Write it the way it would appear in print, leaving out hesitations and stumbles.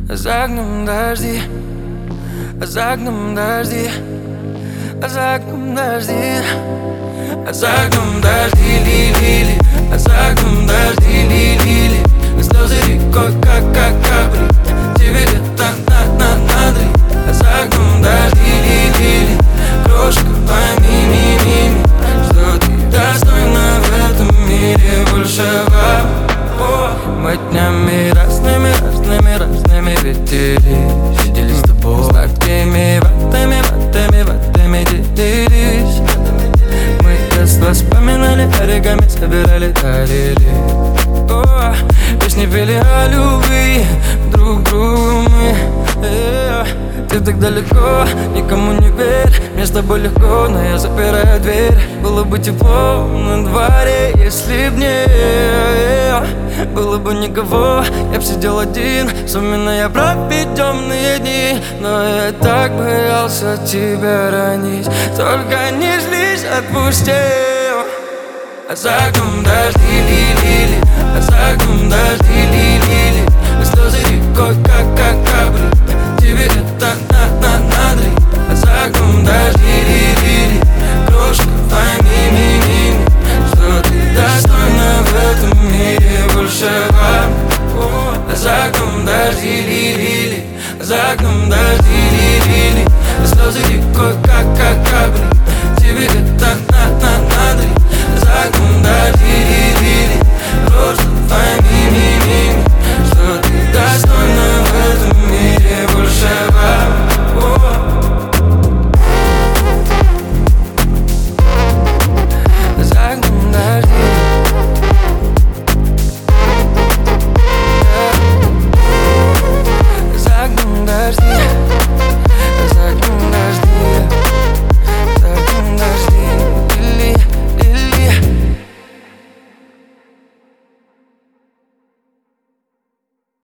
За окном дожди, за окном дожди, за окном дожди, за окном дожди, лили, за окном дожди, лили. Слезы рекой, как капли, тебе где-то надо. За окном дожди, лили, крошка, пойми, что ты достойна в этом мире большего. Мы днями разными виделись с тобой. Сладкими ватами делились. Мы детство вспоминали, берегами собирали талили. Песни пели о любви друг другу мы. Ты так далеко, никому не верь. Мне с тобой легко, но я запираю дверь. Было бы тепло на дворе, если б не было бы никого, я б сидел один, вспоминая проведенные дни. Но я так боялся тебя ранить. Только не злись, отпусти. За окном дожди, лили, за окном дожди, лили. Слезы рекой, как капли, тебе это надо. За окном дожди, лили, крошка, пойми, что ты достойна в этом мире большего. За окном дожди, лили, за окном дожди, лили. Слезы рекой, как капли, тебе это